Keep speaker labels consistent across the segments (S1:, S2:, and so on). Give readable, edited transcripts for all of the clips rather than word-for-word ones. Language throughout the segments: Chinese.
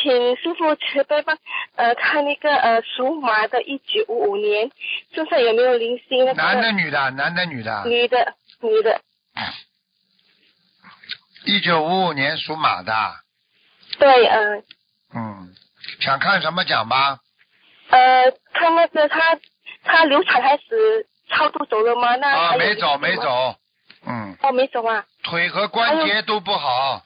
S1: 请师傅慈悲帮看那个属马的1955年身上有没有灵性？
S2: 男的女的？男的女的？
S1: 女的。
S2: 1955年属马的。
S1: 对，
S2: 想看什么讲吧？
S1: 看那个他流产开始超度走了吗？那
S2: 没走。没走啊。腿和关节都不好。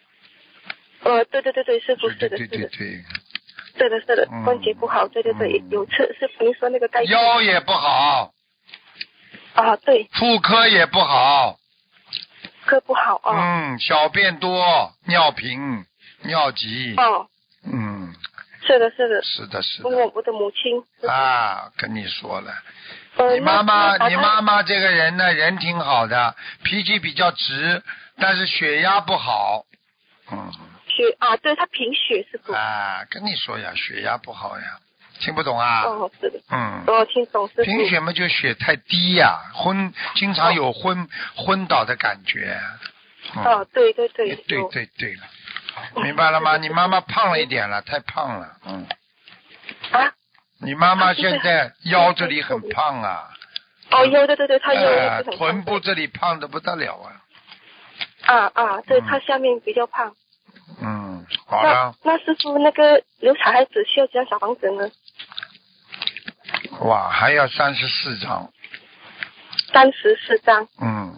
S1: 对，师傅是的。是的，关节不好，对，有次师傅您说那个带
S2: 腰也不好。
S1: 对。
S2: 妇科也不好。
S1: 科不好
S2: 小便多，尿频，尿急。
S1: 是的。
S2: 是的。
S1: 我的母亲。
S2: 跟你说了，你妈妈这个人呢，人挺好的，脾气比较直，但是血压不好。
S1: 对，他贫血是不？
S2: 跟你说呀，血压不好呀，听不懂啊？
S1: 是的。听懂。
S2: 贫血嘛，就血太低呀，经常有昏倒的感觉。
S1: 对。
S2: 对了，明白了吗？你妈妈胖了一点了，太胖了。你妈妈现在腰这里很胖啊。
S1: 腰对，她腰也是很胖。
S2: 臀部这里胖得不得了
S1: 对，她下面比较胖。
S2: 好了。
S1: 那师傅那个流产孩子需要几张小房子呢？
S2: 哇，还要34张。
S1: 34张。